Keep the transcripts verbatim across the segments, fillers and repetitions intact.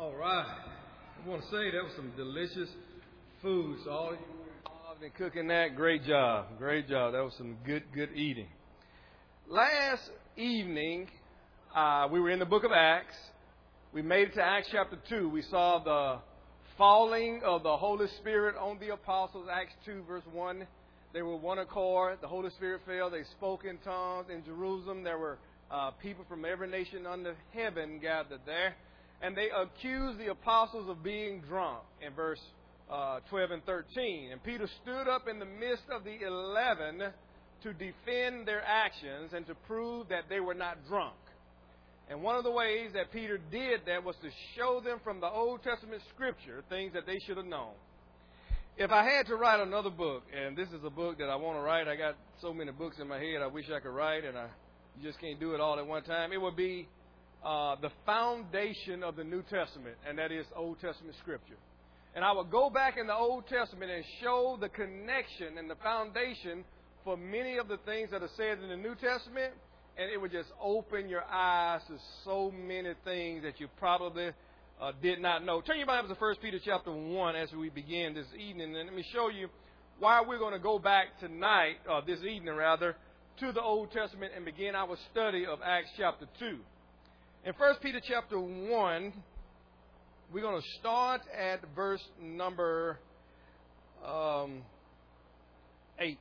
All right. I want to say that was some delicious food. So all of you who were involved in cooking that, great job. Great job. That was some good, good eating. Last evening, uh, we were in the book of Acts. We made it to Acts chapter two. We saw the falling of the Holy Spirit on the apostles. Acts two, verse one. They were one accord. The Holy Spirit fell. They spoke in tongues in Jerusalem. There were uh, people from every nation under heaven gathered there. And they accused the apostles of being drunk in verse uh, twelve and thirteen. And Peter stood up in the midst of the eleven to defend their actions and to prove that they were not drunk. And one of the ways that Peter did that was to show them from the Old Testament Scripture things that they should have known. If I had to write another book, and this is a book that I want to write, I got so many books in my head I wish I could write, and I you just can't do it all at one time. It would be uh, the foundation of the New Testament, and that is Old Testament Scripture. And I would go back in the Old Testament and show the connection and the foundation for many of the things that are said in the New Testament, and it would just open your eyes to so many things that you probably uh, did not know. Turn your Bibles to First Peter chapter one as we begin this evening, and let me show you why we're going to go back tonight, or this evening rather, to the Old Testament and begin our study of Acts chapter two. In First Peter chapter one, we're going to start at verse number um, eight.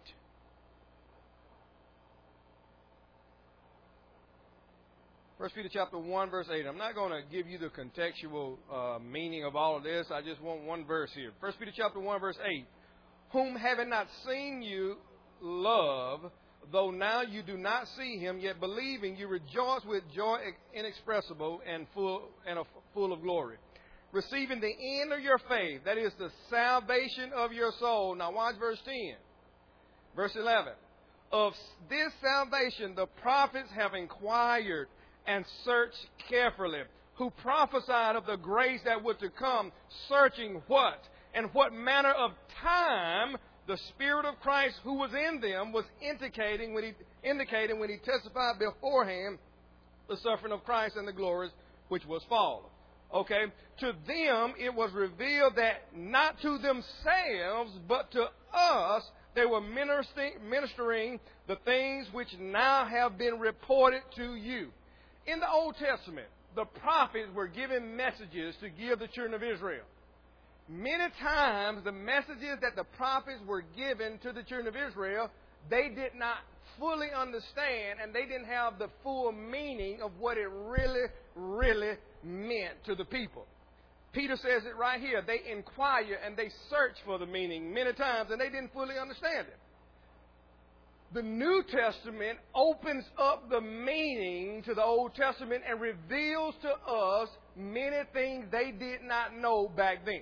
First Peter chapter one, verse eight. I'm not going to give you the contextual uh, meaning of all of this. I just want one verse here. First Peter chapter one, verse eight. Whom having not seen you love, though now you do not see him, yet believing you rejoice with joy inexpressible and full and full of glory, receiving the end of your faith, that is the salvation of your soul. Now watch verse ten. Verse eleven. Of this salvation the prophets have inquired and searched carefully, who prophesied of the grace that would to come, searching what and what manner of time the Spirit of Christ who was in them was indicating when he indicating when he testified beforehand the suffering of Christ and the glories which was fallen. Okay, to them it was revealed that not to themselves but to us they were ministering, ministering the things which now have been reported to you. In the Old Testament, the prophets were given messages to give the children of Israel. Many times, the messages that the prophets were given to the children of Israel, they did not fully understand, and they didn't have the full meaning of what it really, really meant to the people. Peter says it right here. They inquire and they search for the meaning many times, and they didn't fully understand it. The New Testament opens up the meaning to the Old Testament and reveals to us many things they did not know back then.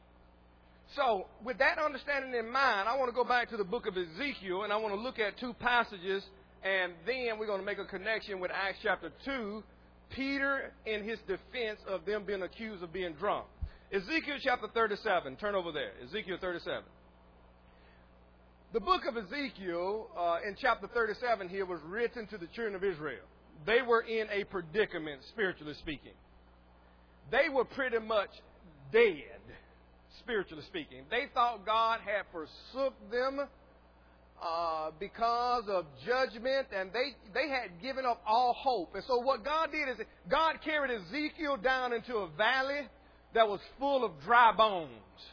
So, with that understanding in mind, I want to go back to the book of Ezekiel, and I want to look at two passages, and then we're going to make a connection with Acts chapter two, Peter in his defense of them being accused of being drunk. Ezekiel chapter thirty-seven. Turn over there. Ezekiel thirty-seven. The book of Ezekiel uh, in chapter thirty-seven here was written to the children of Israel. They were in a predicament, spiritually speaking. They were pretty much dead, spiritually speaking. They thought God had forsook them uh, because of judgment, and they, they had given up all hope. And so what God did is God carried Ezekiel down into a valley that was full of dry bones.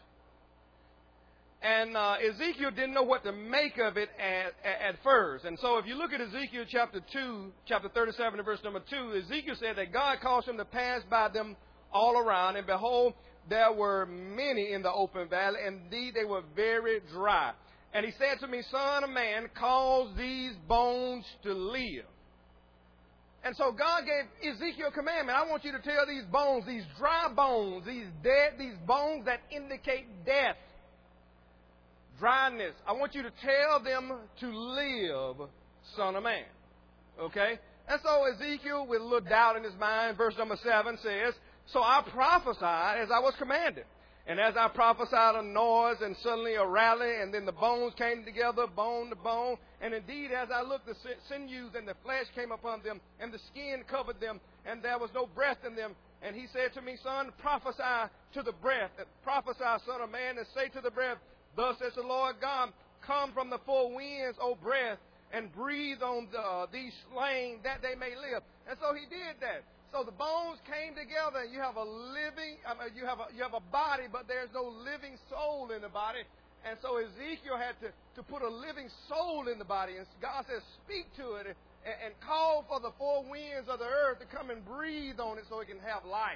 And uh, Ezekiel didn't know what to make of it at, at, at first. And so if you look at Ezekiel chapter two, chapter thirty-seven and verse number two, Ezekiel said that God caused him to pass by them all around. And behold, there were many in the open valley. Indeed, they were very dry. And he said to me, Son of man, cause these bones to live. And so God gave Ezekiel a commandment. I want you to tell these bones, these dry bones, these dead, these bones that indicate death, dryness. I want you to tell them to live, Son of man. Okay? And so Ezekiel, with a little doubt in his mind, verse number seven says, So I prophesied as I was commanded. And as I prophesied, a noise and suddenly a rally, and then the bones came together, bone to bone. And indeed, as I looked, the sinews and the flesh came upon them, and the skin covered them, and there was no breath in them. And he said to me, Son, prophesy to the breath, prophesy, son of man, and say to the breath, Thus says the Lord God, Come from the four winds, O breath, and breathe on the, uh, these slain that they may live. And so he did that. So the bones came together, and you have a living, I mean, you have a you have a body, but there's no living soul in the body. And so Ezekiel had to, to put a living soul in the body. And God says, speak to it and, and call for the four winds of the earth to come and breathe on it so it can have life.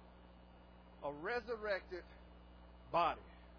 A resurrected body.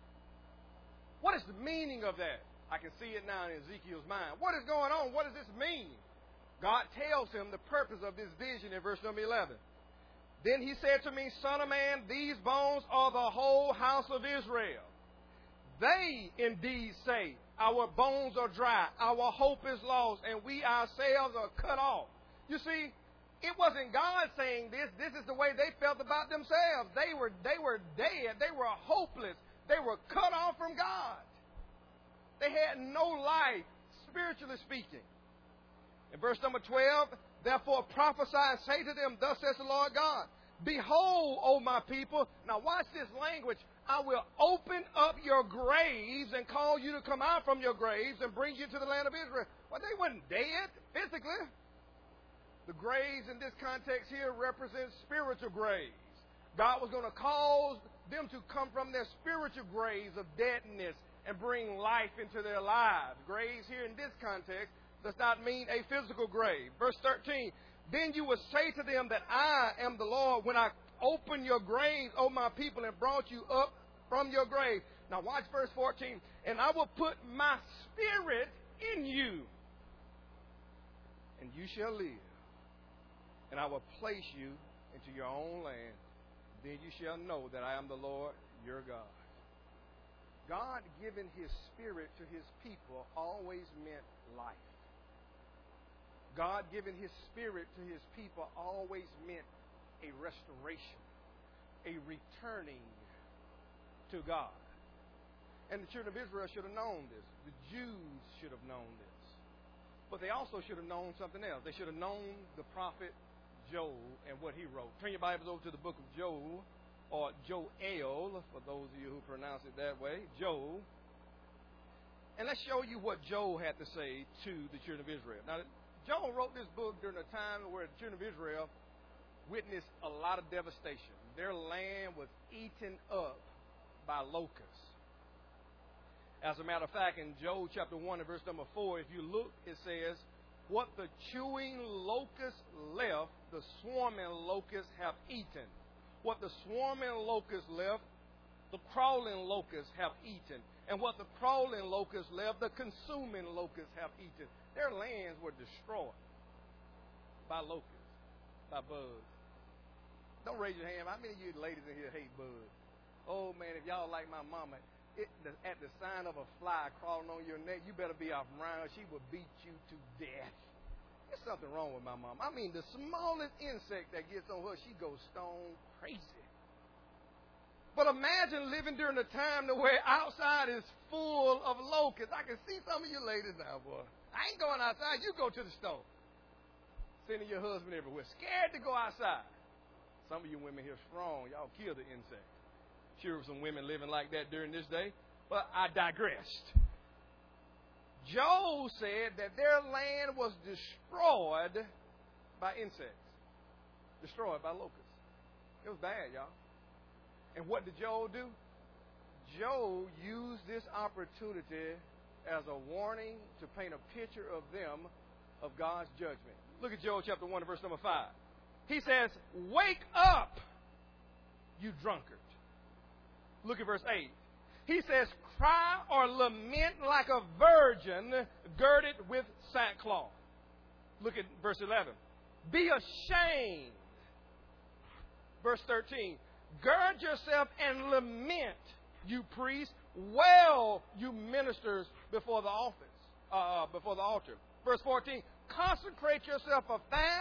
What is the meaning of that? I can see it now in Ezekiel's mind. What is going on? What does this mean? God tells him the purpose of this vision in verse number eleven. Then he said to me, Son of man, these bones are the whole house of Israel. They indeed say, Our bones are dry, our hope is lost, and we ourselves are cut off. You see, it wasn't God saying this. This is the way they felt about themselves. They were, they were dead. They were hopeless. They were cut off from God. They had no life, spiritually speaking. In verse number twelve, Therefore prophesy and say to them, Thus says the Lord God, Behold, O my people. Now watch this language. I will open up your graves and call you to come out from your graves and bring you to the land of Israel. Well, they weren't dead physically. The graves in this context here represent spiritual graves. God was going to cause them to come from their spiritual graves of deadness and bring life into their lives. Graves here in this context does not mean a physical grave. Verse thirteen, Then you will say to them that I am the Lord when I open your graves, O my people, and brought you up from your grave. Now watch verse fourteen. And I will put my spirit in you, and you shall live. And I will place you into your own land. Then you shall know that I am the Lord your God. God giving His Spirit to His people always meant life. God giving His Spirit to His people always meant a restoration, a returning to God. And the children of Israel should have known this. The Jews should have known this. But they also should have known something else. They should have known the prophet Joel and what he wrote. Turn your Bibles over to the book of Joel, or Joel, for those of you who pronounce it that way, Joel. And let's show you what Joel had to say to the children of Israel. Now, Joel wrote this book during a time where the children of Israel witnessed a lot of devastation. Their land was eaten up by locusts. As a matter of fact, in Joel chapter one and verse number four, if you look, it says, What the chewing locusts left, the swarming locusts have eaten. What the swarming locusts left, the crawling locusts have eaten. And what the crawling locusts left, the consuming locusts have eaten. Their lands were destroyed by locusts, by bugs. Don't raise your hand. How many of you ladies in here hate bugs? Oh, man, if y'all like my mama, it, the, at the sign of a fly crawling on your neck, you better be off around her. She will beat you to death. There's something wrong with my mom. I mean, the smallest insect that gets on her, she goes stone crazy. But imagine living during a time where outside is full of locusts. I can see some of you ladies now, boy. I ain't going outside. You go to the store. Sending your husband everywhere. Scared to go outside. Some of you women here strong. Y'all kill the insects. Sure, some women living like that during this day. But I digressed. Joel said that their land was destroyed by insects. Destroyed by locusts. It was bad, y'all. And what did Joel do? Joel used this opportunity as a warning to paint a picture of them, of God's judgment. Look at Joel chapter one, verse number five. He says, Wake up, you drunkard. Look at verse eight. He says, Cry or lament like a virgin girded with sackcloth. Look at verse eleven. Be ashamed. Verse thirteen. Gird yourself and lament, you priests. Wail, you ministers, before the office, uh, before the altar. Verse fourteen. Consecrate yourself a fast,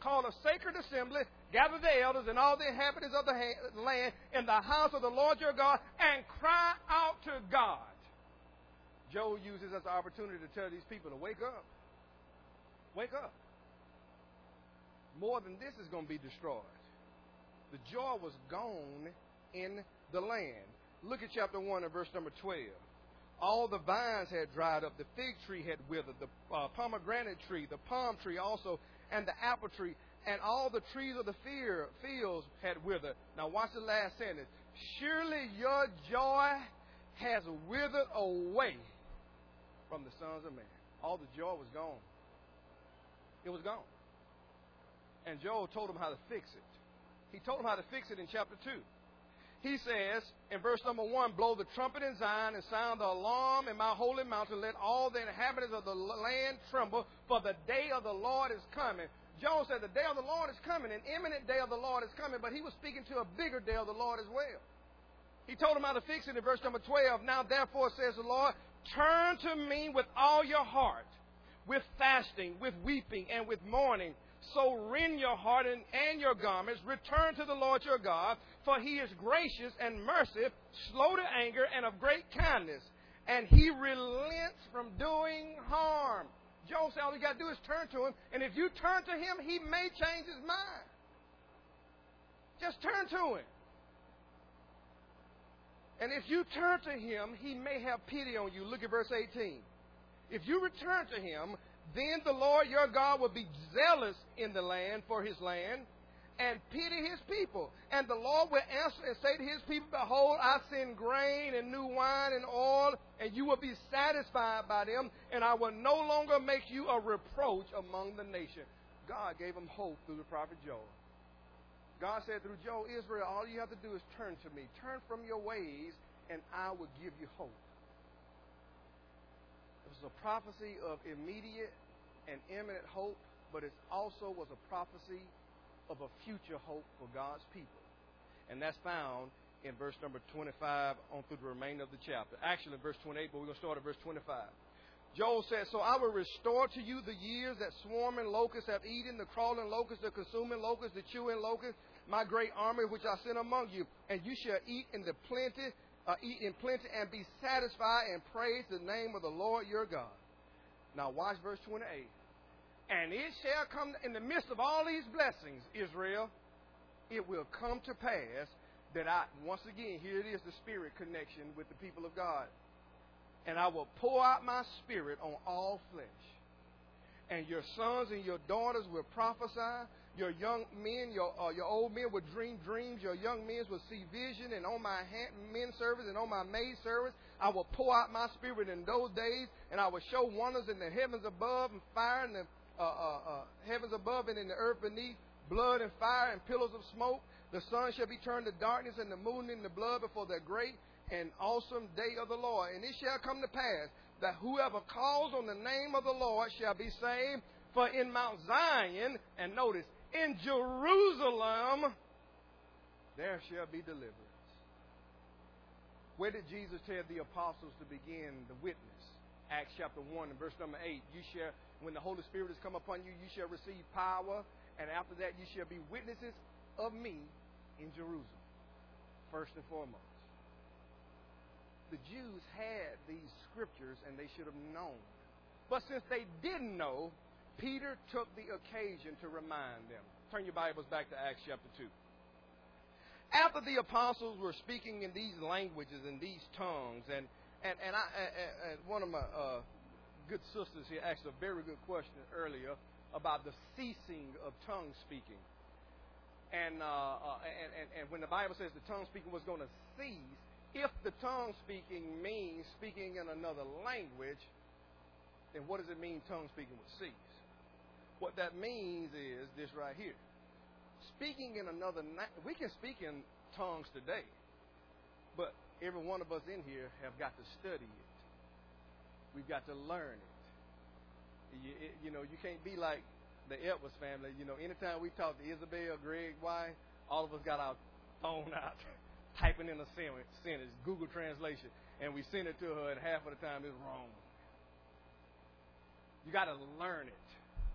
call a sacred assembly, gather the elders and all the inhabitants of the ha- land in the house of the Lord your God, and cry out to God. Joel uses this as an opportunity to tell these people to wake up. Wake up. More than this is going to be destroyed. The joy was gone in the land. Look at chapter one and verse number twelve. All the vines had dried up, the fig tree had withered, the uh, pomegranate tree, the palm tree also, and the apple tree, and all the trees of the fear, fields had withered. Now watch the last sentence. Surely your joy has withered away from the sons of man. All the joy was gone. It was gone. And Joel told them how to fix it. He told them how to fix it in chapter two. He says, in verse number one, blow the trumpet in Zion and sound the alarm in my holy mountain. Let all the inhabitants of the land tremble, for the day of the Lord is coming. Joel said the day of the Lord is coming, an imminent day of the Lord is coming, but he was speaking to a bigger day of the Lord as well. He told them how to fix it in verse number twelve. Now therefore, says the Lord, turn to me with all your heart, with fasting, with weeping, and with mourning. So rend your heart and, and your garments. Return to the Lord your God, for he is gracious and merciful, slow to anger, and of great kindness. And he relents from doing harm. Joel said all you got to do is turn to him. And if you turn to him, he may change his mind. Just turn to him. And if you turn to him, he may have pity on you. Look at verse eighteen. If you return to him, then the Lord your God will be zealous in the land for his land and pity his people. And the Lord will answer and say to his people, behold, I send grain and new wine and oil, and you will be satisfied by them, and I will no longer make you a reproach among the nations. God gave them hope through the prophet Joel. God said through Joel, Israel, all you have to do is turn to me. Turn from your ways, and I will give you hope. It was a prophecy of immediate and imminent hope, but it also was a prophecy of a future hope for God's people. And that's found in verse number twenty-five on through the remainder of the chapter. Actually, in verse twenty-eight, but we're going to start at verse twenty-five. Joel says, so I will restore to you the years that swarming locusts have eaten, the crawling locusts, the consuming locusts, the chewing locusts, my great army which I sent among you. And you shall eat in the plenty, uh, eat in plenty and be satisfied and praise the name of the Lord your God. Now watch verse twenty-eight. And it shall come in the midst of all these blessings, Israel, it will come to pass that I, once again, here it is, the spirit connection with the people of God. And I will pour out my spirit on all flesh. And your sons and your daughters will prophesy. Your young men, your uh, your old men will dream dreams. Your young men will see vision. And on my hand, men service and on my maid service, I will pour out my spirit in those days. And I will show wonders in the heavens above and fire in the uh, uh, uh, heavens above and in the earth beneath, blood and fire and pillars of smoke. The sun shall be turned to darkness and the moon into blood before that great and awesome day of the Lord. And it shall come to pass that whoever calls on the name of the Lord shall be saved. For in Mount Zion, and notice, in Jerusalem, there shall be deliverance. Where did Jesus tell the apostles to begin the witness? Acts chapter one and verse number eight. You shall, when the Holy Spirit has come upon you, you shall receive power. And after that, you shall be witnesses of me in Jerusalem, first and foremost. The Jews had these scriptures and they should have known. But since they didn't know, Peter took the occasion to remind them. Turn your Bibles back to Acts chapter two. After the apostles were speaking in these languages and these tongues, and and and, I, and, and one of my uh, good sisters here asked a very good question earlier about the ceasing of tongue speaking. And, uh, uh, and, and and when the Bible says the tongue speaking was going to cease, if the tongue speaking means speaking in another language, then what does it mean tongue speaking would cease? What that means is this right here. Speaking in another, we can speak in tongues today, but every one of us in here have got to study it. We've got to learn it. You, it, you know, you can't be like the Edwards family. You know, anytime we talk to Isabel, Greg, why, all of us got our phone out, typing in a sentence, Google Translation, and we send it to her, and half of the time it's wrong. You got to learn it.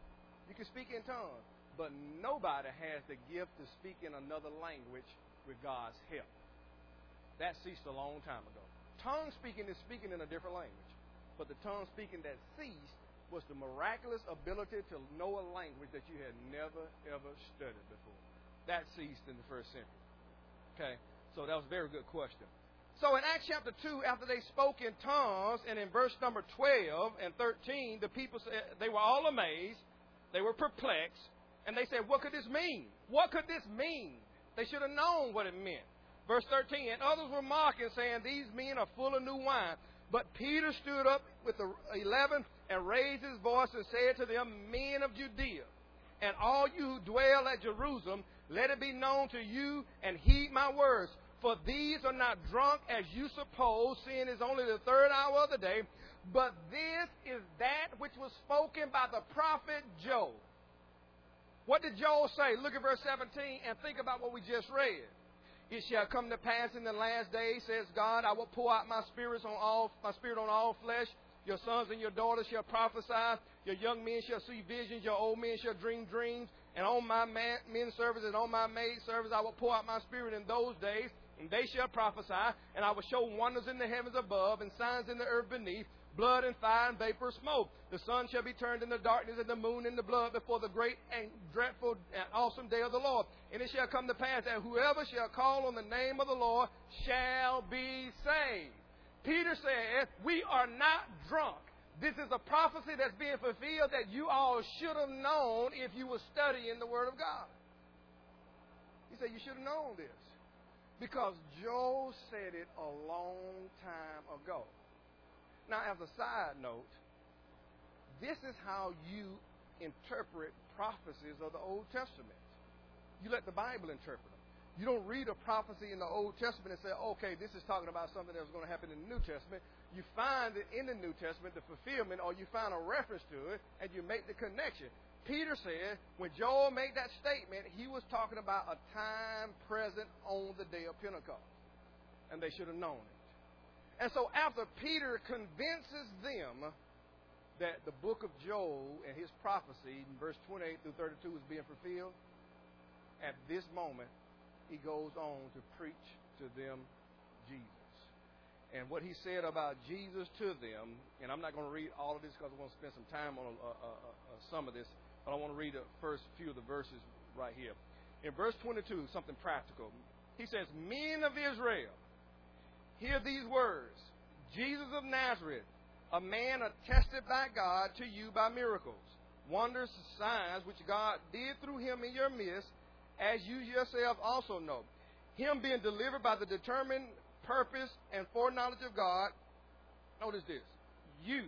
You can speak in tongues. But nobody has the gift to speak in another language with God's help. That ceased a long time ago. Tongue speaking is speaking in a different language. But the tongue speaking that ceased was the miraculous ability to know a language that you had never, ever studied before. That ceased in the first century. Okay? So that was a very good question. So in Acts chapter two, after they spoke in tongues, and in verse number twelve and thirteen, the people said, they were all amazed. They were perplexed. And they said, what could this mean? What could this mean? They should have known what it meant. Verse thirteen, and others were mocking, saying, these men are full of new wine. But Peter stood up with the eleven and raised his voice and said to them, men of Judea, and all you who dwell at Jerusalem, let it be known to you and heed my words. For these are not drunk as you suppose, seeing it's only the third hour of the day. But this is that which was spoken by the prophet Joel. What did Joel say? Look at verse seventeen and think about what we just read. It shall come to pass in the last days, says God, I will pour out my spirits on all my spirit on all flesh. Your sons and your daughters shall prophesy. Your young men shall see visions. Your old men shall dream dreams. And on my man, men servants and on my maid servants I will pour out my spirit in those days. And they shall prophesy. And I will show wonders in the heavens above and signs in the earth beneath, blood and fire and vapor of smoke. The sun shall be turned into darkness and the moon into blood before the great and dreadful and awesome day of the Lord. And it shall come to pass that whoever shall call on the name of the Lord shall be saved. Peter said, we are not drunk. This is a prophecy that's being fulfilled that you all should have known if you were studying the Word of God. He said you should have known this. Because Joel said it a long time ago. Now, as a side note, this is how you interpret prophecies of the Old Testament. You let the Bible interpret them. You don't read a prophecy in the Old Testament and say, okay, this is talking about something that's going to happen in the New Testament. You find it in the New Testament, the fulfillment, or you find a reference to it, and you make the connection. Peter said, when Joel made that statement, he was talking about a time present on the day of Pentecost. And they should have known it. And so after Peter convinces them that the book of Joel and his prophecy in verse twenty-eight through thirty-two is being fulfilled, at this moment, he goes on to preach to them Jesus. And what he said about Jesus to them, and I'm not going to read all of this because I want to spend some time on uh, uh, uh, some of this, but I want to read the first few of the verses right here. In verse twenty-two, something practical. He says, men of Israel, hear these words. Jesus of Nazareth, a man attested by God to you by miracles, wonders, signs, which God did through him in your midst, as you yourself also know. Him being delivered by the determined purpose and foreknowledge of God. Notice this. You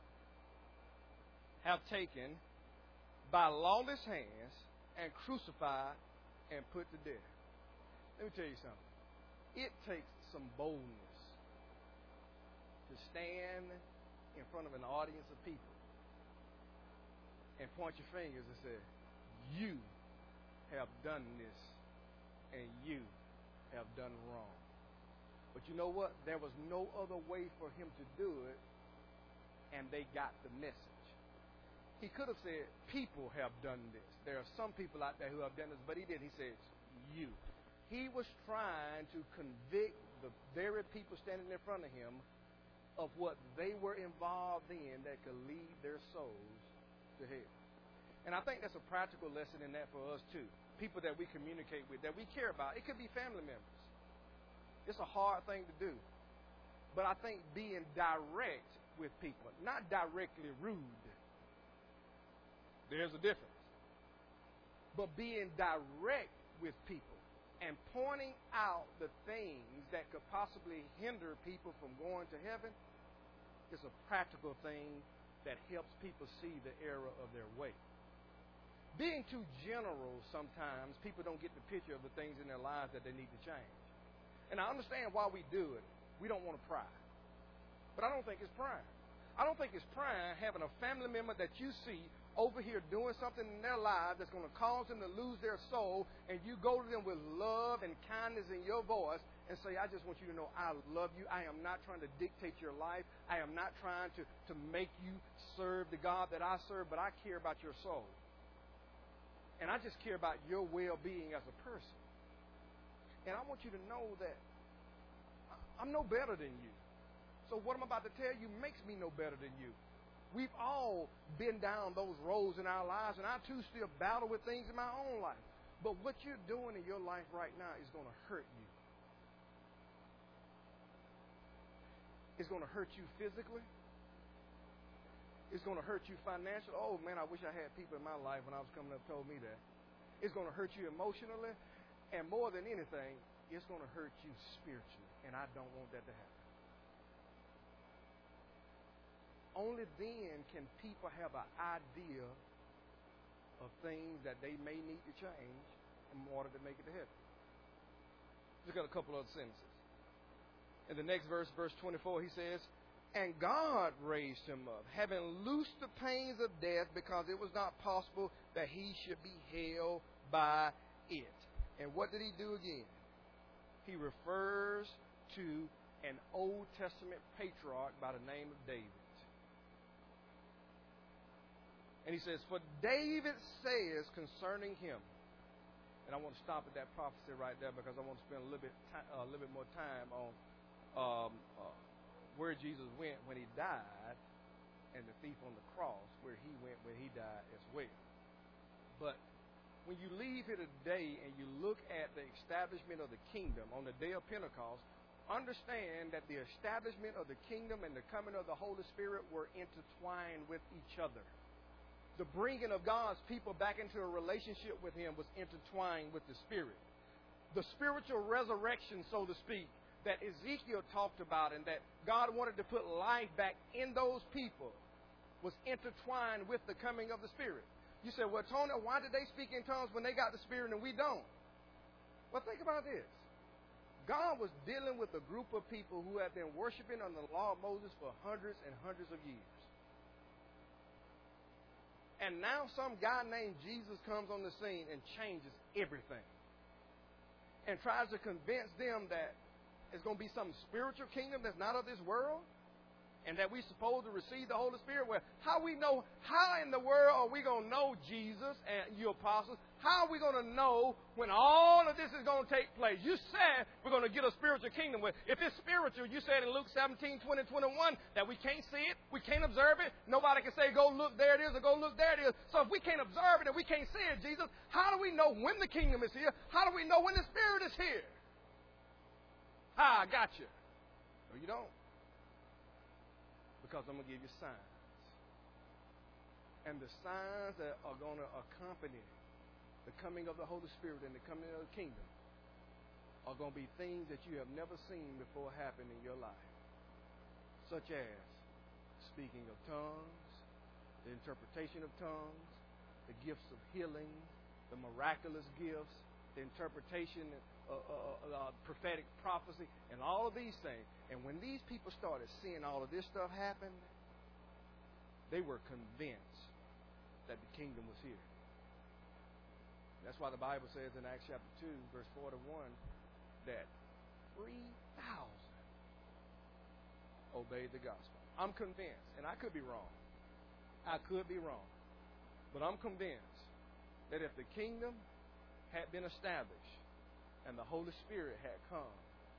have taken by lawless hands and crucified and put to death. Let me tell you something. It takes some boldness to stand in front of an audience of people and point your fingers and say, you have done this and you have done wrong. But you know what? There was no other way for him to do it, and they got the message. He could have said, people have done this. There are some people out there who have done this, but he did. He said, you. He was trying to convict the very people standing in front of him of what they were involved in that could lead their souls to hell. And I think that's a practical lesson in that for us too. People that we communicate with, that we care about. It could be family members. It's a hard thing to do. But I think being direct with people, not directly rude. There's a difference. But being direct with people and pointing out the things that could possibly hinder people from going to heaven is a practical thing that helps people see the error of their way. Being too general sometimes, people don't get the picture of the things in their lives that they need to change. And I understand why we do it. We don't want to pry. But I don't think it's prying. I don't think it's prying having a family member that you see over here doing something in their lives that's going to cause them to lose their soul, and you go to them with love and kindness in your voice and say, I just want you to know I love you. I am not trying to dictate your life. I am not trying to, to make you serve the God that I serve, but I care about your soul. And I just care about your well-being as a person. And I want you to know that I'm no better than you. So what I'm about to tell you makes me no better than you. We've all been down those roads in our lives, and I too still battle with things in my own life. But what you're doing in your life right now is going to hurt you. It's going to hurt you physically. It's going to hurt you financially. Oh, man, I wish I had people in my life when I was coming up told me that. It's going to hurt you emotionally. And more than anything, it's going to hurt you spiritually. And I don't want that to happen. Only then can people have an idea of things that they may need to change in order to make it to heaven. Just got a couple other sentences. In the next verse, verse twenty-four, he says, and God raised him up, having loosed the pains of death, because it was not possible that he should be held by it. And what did he do again? He refers to an Old Testament patriarch by the name of David. And he says, for David says concerning him, and I want to stop at that prophecy right there because I want to spend a little bit, time, uh, a little bit more time on um, uh, where Jesus went when he died, and the thief on the cross, where he went when he died as well. But when you leave here today and you look at the establishment of the kingdom on the day of Pentecost, understand that the establishment of the kingdom and the coming of the Holy Spirit were intertwined with each other. The bringing of God's people back into a relationship with Him was intertwined with the Spirit. The spiritual resurrection, so to speak, that Ezekiel talked about and that God wanted to put life back in those people was intertwined with the coming of the Spirit. You say, well, Tony, why did they speak in tongues when they got the Spirit and we don't? Well, think about this. God was dealing with a group of people who had been worshiping under the law of Moses for hundreds and hundreds of years. And now some guy named Jesus comes on the scene and changes everything. And tries to convince them that it's going to be some spiritual kingdom that's not of this world. And that we're supposed to receive the Holy Spirit. Well, how we know, how in the world are we going to know Jesus and you apostles? How are we going to know when all of this is going to take place? You said we're going to get a spiritual kingdom. Well, if it's spiritual, you said in Luke seventeen, twenty, twenty-one that we can't see it, we can't observe it. Nobody can say, go look, there it is, or go look, there it is. So if we can't observe it and we can't see it, Jesus, how do we know when the kingdom is here? How do we know when the Spirit is here? Ah, I got you. No, you don't. Because I'm going to give you signs. And the signs that are going to accompany the coming of the Holy Spirit and the coming of the kingdom are going to be things that you have never seen before happen in your life. Such as speaking of tongues, the interpretation of tongues, the gifts of healing, the miraculous gifts, the interpretation of uh, uh, uh, prophetic prophecy, and all of these things. And when these people started seeing all of this stuff happen, they were convinced that the kingdom was here. That's why the Bible says in Acts chapter two, verse forty-one, that three thousand obeyed the gospel. I'm convinced, and I could be wrong. I could be wrong. But I'm convinced that if the kingdom had been established and the Holy Spirit had come,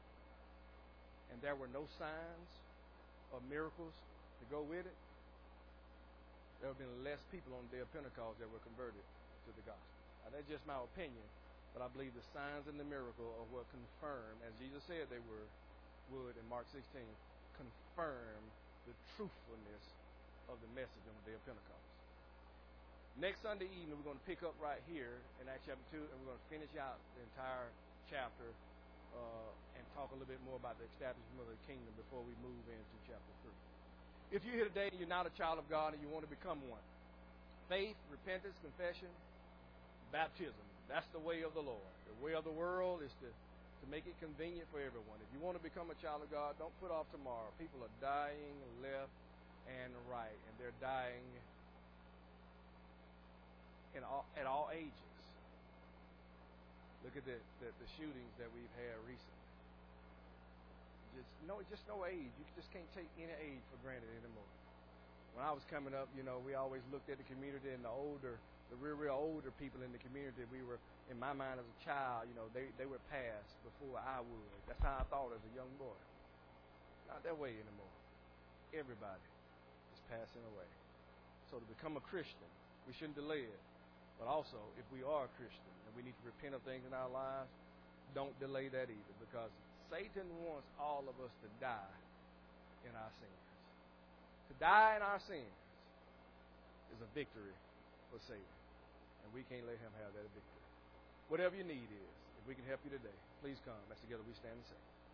and there were no signs or miracles to go with it, there would have been less people on the day of Pentecost that were converted to the gospel. Now, that's just my opinion, but I believe the signs and the miracle are what confirm, as Jesus said they were, would in Mark sixteen, confirm the truthfulness of the message on the day of Pentecost. Next Sunday evening, we're going to pick up right here in Acts chapter two, and we're going to finish out the entire chapter uh, and talk a little bit more about the establishment of the kingdom before we move into chapter three. If you're here today and you're not a child of God and you want to become one, faith, repentance, confession, baptism, that's the way of the Lord. The way of the world is to, to make it convenient for everyone. If you want to become a child of God, don't put off tomorrow. People are dying left and right, and they're dying in all, at all ages. Look at the, the, the shootings that we've had recently. Just no, just no age. You just can't take any age for granted anymore. When I was coming up, you know, we always looked at the community and the older The real, real older people in the community, we were, in my mind as a child, you know, they, they were passed before I would. That's how I thought as a young boy. Not that way anymore. Everybody is passing away. So to become a Christian, we shouldn't delay it. But also, if we are a Christian and we need to repent of things in our lives, don't delay that either, because Satan wants all of us to die in our sins. To die in our sins is a victory for Satan, and we can't let him have that victory. Whatever your need is, if we can help you today, please come as together we stand and sing.